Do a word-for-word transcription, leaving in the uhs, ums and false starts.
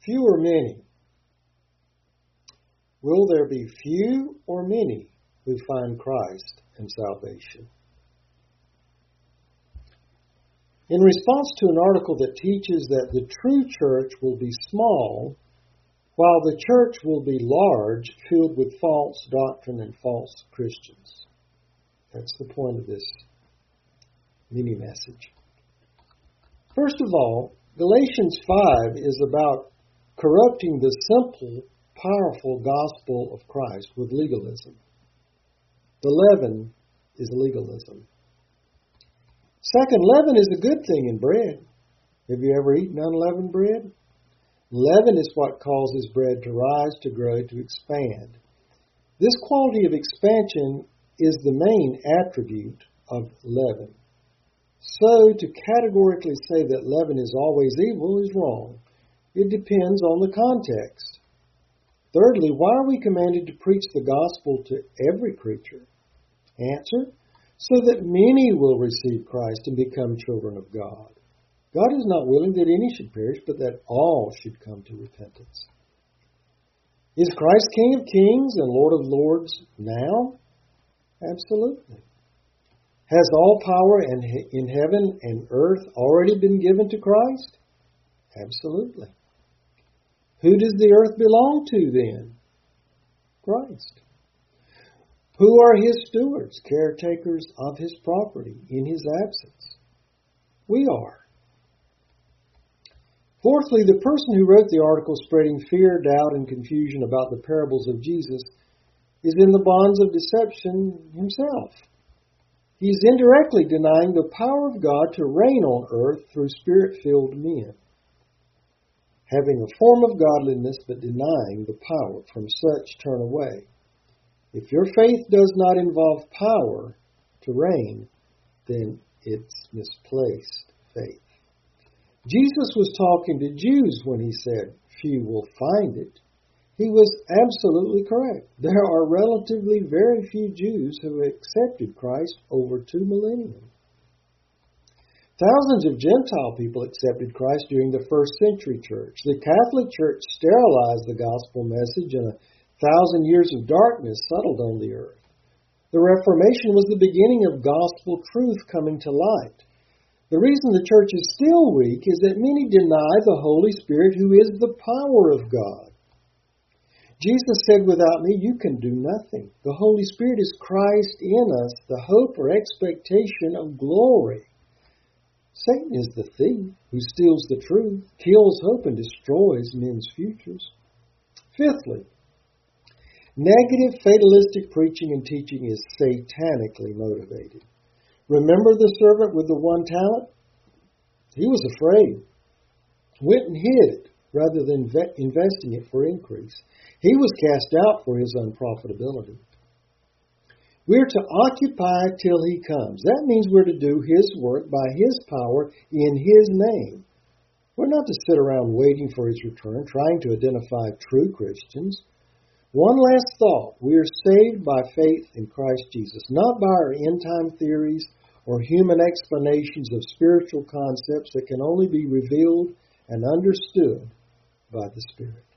Few or many? Will there be few or many who find Christ and salvation? In response to an article that teaches that the true church will be small, while the church will be large, filled with false doctrine and false Christians. That's the point of this mini message. First of all, Galatians five is about corrupting the simple, powerful gospel of Christ with legalism. The leaven is legalism. Second, leaven is a good thing in bread. Have you ever eaten unleavened bread? Leaven is what causes bread to rise, to grow, to expand. This quality of expansion is the main attribute of leaven. So, to categorically say that leaven is always evil is wrong. It depends on the context. Thirdly, why are we commanded to preach the gospel to every creature? Answer, so that many will receive Christ and become children of God. God is not willing that any should perish, but that all should come to repentance. Is Christ King of Kings and Lord of Lords now? Absolutely. Has all power in heaven and earth already been given to Christ? Absolutely. Who does the earth belong to then? Christ. Who are his stewards, caretakers of his property in his absence? We are. Fourthly, the person who wrote the article spreading fear, doubt, and confusion about the parables of Jesus is in the bonds of deception himself. He is indirectly denying the power of God to reign on earth through spirit-filled men, having a form of godliness but denying the power. From such turn away. If your faith does not involve power to reign, then it's misplaced faith. Jesus was talking to Jews when he said, few will find it. He was absolutely correct. There are relatively very few Jews who accepted Christ over two millennia. Thousands of Gentile people accepted Christ during the first century church. The Catholic Church sterilized the gospel message, and a thousand years of darkness settled on the earth. The Reformation was the beginning of gospel truth coming to light. The reason the church is still weak is that many deny the Holy Spirit, who is the power of God. Jesus said, without me, you can do nothing. The Holy Spirit is Christ in us, the hope or expectation of glory. Satan is the thief who steals the truth, kills hope, and destroys men's futures. Fifthly, negative fatalistic preaching and teaching is satanically motivated. Remember the servant with the one talent? He was afraid, went and hid it rather than investing it for increase. He was cast out for his unprofitability. We're to occupy till he comes. That means we're to do his work by his power in his name. We're not to sit around waiting for his return, trying to identify true Christians. One last thought. We are saved by faith in Christ Jesus, not by our end-time theories or human explanations of spiritual concepts that can only be revealed and understood by the Spirit.